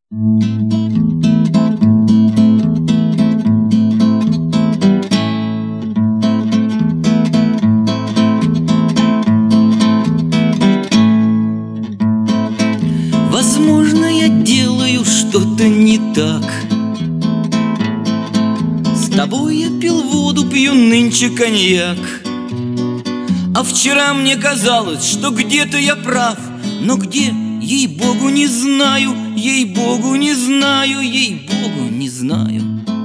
Возможно, я делаю что-то не так. С тобой я пил воду, пью нынче коньяк. А вчера мне казалось, что где-то я прав. Но где, ей-богу, не знаю, ей-богу, не знаю, ей-богу, не знаю.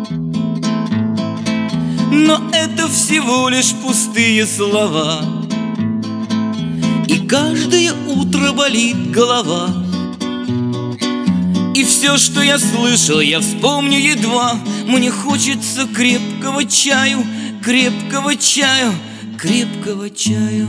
Но это всего лишь пустые слова, и каждое утро болит голова. И все, что я слышал, я вспомню едва. Мне хочется крепкого чаю, крепкого чаю, крепкого чаю.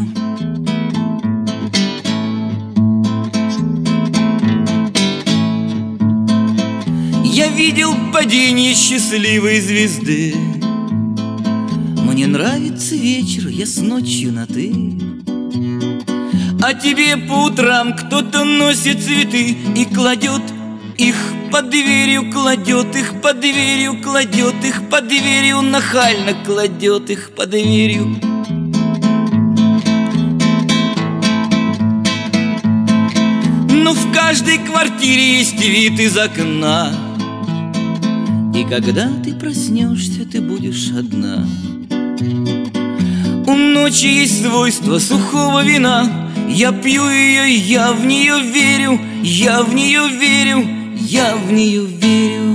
Я видел падение счастливой звезды. Мне нравится вечер, я с ночью на «ты». А тебе по утрам кто-то носит цветы и кладет их под дверью, кладет их под дверью, кладет их под дверью, нахально кладет их под дверью. Но в каждой квартире есть вид из окна, и когда ты проснешься, ты будешь одна. У ночи есть свойство сухого вина. Я пью ее, я в нее верю, я в нее верю, я в нее верю.